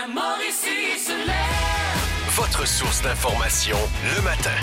la Mauricie se lève. Votre source d'information le matin.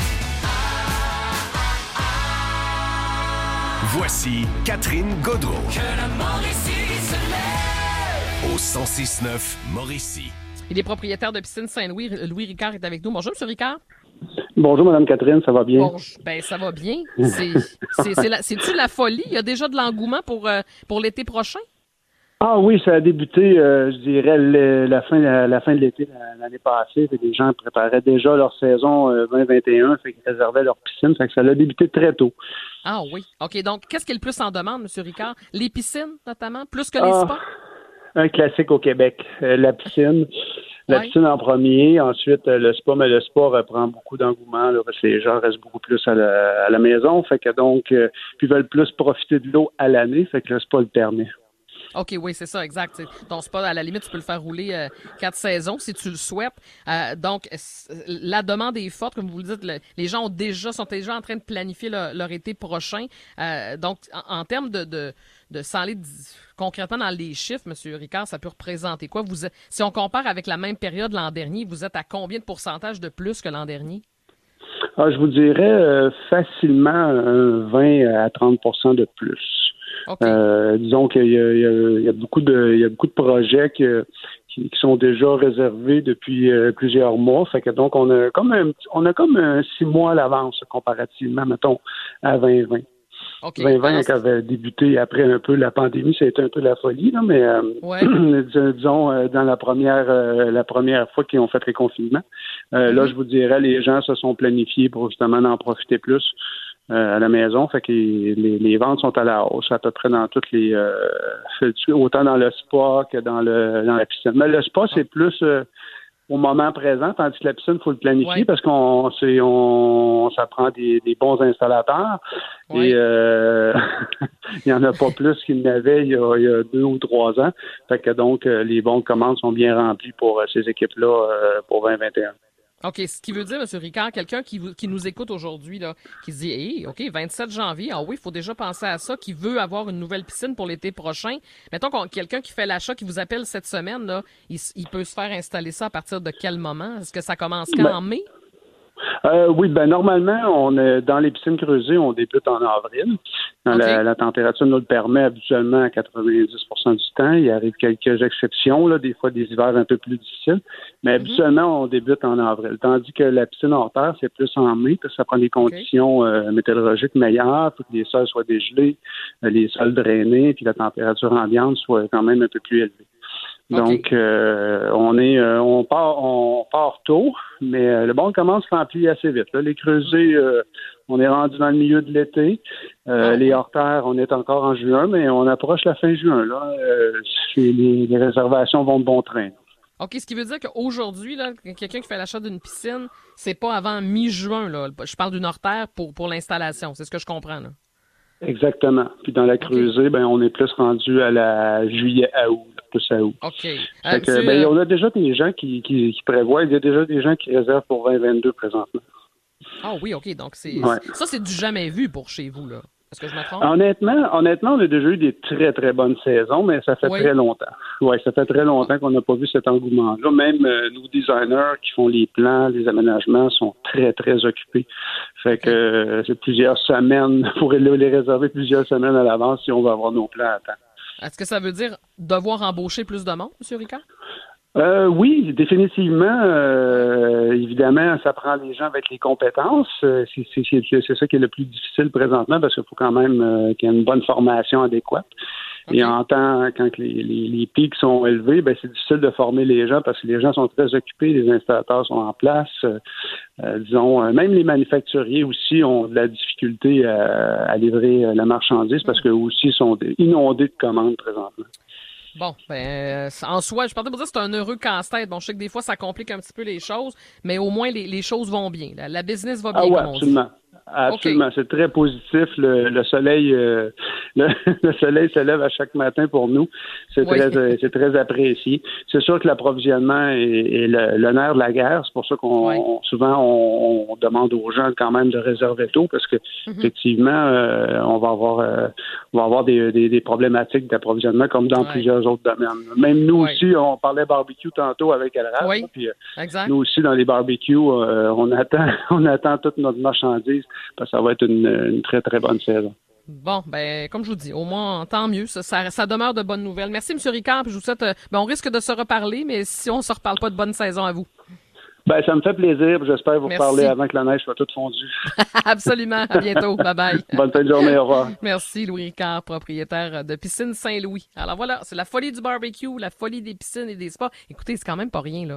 Voici Catherine Gaudreau. Que la Mauricie se lève. Au 106.9 Mauricie. Il est propriétaire de piscine Saint-Louis. Louis Ricard est avec nous. Bonjour, M. Ricard. Bonjour, Mme Catherine, ça va bien? Bon, ben ça va bien. C'est-tu la folie? Il y a déjà de l'engouement pour l'été prochain? Ah oui, ça a débuté, je dirais, la fin de l'été l'année passée. Les gens préparaient déjà leur saison 2021, fait qu'ils réservaient leur piscine. Fait que ça a débuté très tôt. Ah oui. OK, donc qu'est-ce qui est le plus en demande, M. Ricard? Les piscines, notamment, plus que les spas? Un classique au Québec. La piscine. La piscine en premier, ensuite le spa, mais le spa reprend beaucoup d'engouement là, parce que les gens restent beaucoup plus à la maison, fait que donc puis veulent plus profiter de l'eau à l'année, fait que le spa le permet. OK, oui, c'est ça, exact. Ton spa, à la limite, tu peux le faire rouler 4 saisons si tu le souhaites. Donc, la demande est forte, comme vous le dites. Les gens sont déjà en train de planifier leur été prochain. Donc, en termes de sans aller concrètement dans les chiffres, M. Ricard, ça peut représenter quoi? Si on compare avec la même période l'an dernier, vous êtes à combien de pourcentage de plus que l'an dernier? Je vous dirais facilement 20 à 30 % de plus. Okay. Disons qu'il y a beaucoup de projets qui sont déjà réservés depuis plusieurs mois. Fait que donc on a comme un 6 mois à l'avance comparativement, mettons, à 2020. Okay. 2020 qui avait débuté après un peu la pandémie, ça a été un peu la folie, là, mais disons dans la première fois qu'ils ont fait les confinements. Là, je vous dirais, les gens se sont planifiés pour justement en profiter plus. À la maison, fait que les ventes sont à la hausse à peu près dans toutes les autant dans le spa que dans la piscine. Mais le spa, c'est plus au moment présent, tandis que la piscine, il faut le planifier parce ça prend des bons installateurs. Et il n'y en a pas plus qu'il n'y avait il y a 2 ou 3 ans. Fait que donc les bons de commandes sont bien remplis pour ces équipes-là pour 2021. OK, ce qui veut dire, M. Ricard, quelqu'un qui nous écoute aujourd'hui, là, qui se dit, hey, OK, 27 janvier, ah oui, il faut déjà penser à ça, qui veut avoir une nouvelle piscine pour l'été prochain. Mettons quelqu'un qui fait l'achat, qui vous appelle cette semaine, là, il peut se faire installer ça à partir de quel moment? Est-ce que ça commence quand, en mai? Oui, normalement, dans les piscines creusées, on débute en avril. La température nous le permet habituellement à 90 % du temps. Il arrive quelques exceptions, là, des fois des hivers un peu plus difficiles, mais habituellement, on débute en avril. Tandis que la piscine hors terre, c'est plus en mai, parce que ça prend des conditions météorologiques meilleures, pour que les sols soient dégelés, les sols drainés, puis la température ambiante soit quand même un peu plus élevée. Donc, on part tôt, mais le bon de commande se remplit assez vite. Là, les creusés, on est rendu dans le milieu de l'été. Les hors-terres, on est encore en juin, mais on approche la fin juin. Là, les réservations vont de bon train. OK, ce qui veut dire qu'aujourd'hui, là, quelqu'un qui fait l'achat d'une piscine, c'est pas avant mi-juin. Là. Je parle d'une hors-terre pour l'installation. C'est ce que je comprends, là. Exactement. Puis dans la creusée, on est plus rendu à la juillet à août. Plus à août. OK. On a déjà des gens qui prévoient. Il y a déjà des gens qui réservent pour 2022 présentement. Ah oui, OK. Donc, ça, c'est du jamais vu pour chez vous, là. Est-ce que je me trompe? Honnêtement, on a déjà eu des très, très bonnes saisons, mais ça fait très longtemps. Oui, ça fait très longtemps qu'on n'a pas vu cet engouement-là. Même nos designers qui font les plans, les aménagements sont très, très occupés. Fait que c'est plusieurs semaines, on pourrait les réserver plusieurs semaines à l'avance si on veut avoir nos plans à temps. Est-ce que ça veut dire devoir embaucher plus de monde, M. Ricard? Oui, définitivement. Évidemment, ça prend les gens avec les compétences. C'est ça qui est le plus difficile présentement parce qu'il faut quand même qu'il y ait une bonne formation adéquate. Okay. Et quand les pics sont élevés, c'est difficile de former les gens parce que les gens sont très occupés, les installateurs sont en place. Même les manufacturiers aussi ont de la difficulté à livrer la marchandise parce qu'eux aussi sont inondés de commandes présentement. Bon, en soi, je partais pour dire que c'est un heureux casse-tête. Bon, je sais que des fois, ça complique un petit peu les choses, mais au moins, les choses vont bien. La business va bien, comme on dit. Absolument, OK. c'est très positif. Le soleil, le soleil se lève à chaque matin pour nous. C'est Oui. c'est très apprécié. C'est sûr que l'approvisionnement est le nerf de la guerre. C'est pour ça qu'on Oui. souvent on demande aux gens quand même de réserver tôt parce que effectivement on va avoir des problématiques d'approvisionnement comme dans Ouais. plusieurs autres domaines. Même nous Ouais. aussi, on parlait barbecue tantôt avec Elrad. Oui. Puis Exact. nous aussi dans les barbecues, on attend toute notre marchandise parce que ça va être une très, très bonne saison. Bon, ben, comme je vous dis, au moins, tant mieux. Ça demeure de bonnes nouvelles. Merci, M. Ricard. Puis je vous souhaite, on risque de se reparler, mais si on se reparle pas, de bonne saison à vous. Ben, ça me fait plaisir. J'espère vous Merci. reparler avant que la neige soit toute fondue. Absolument. À bientôt. Bye bye. Bonne fin de journée. Au revoir. Merci, Louis Ricard, propriétaire de Piscine Saint-Louis. Alors voilà, c'est la folie du barbecue, la folie des piscines et des spas. Écoutez, c'est quand même pas rien, là.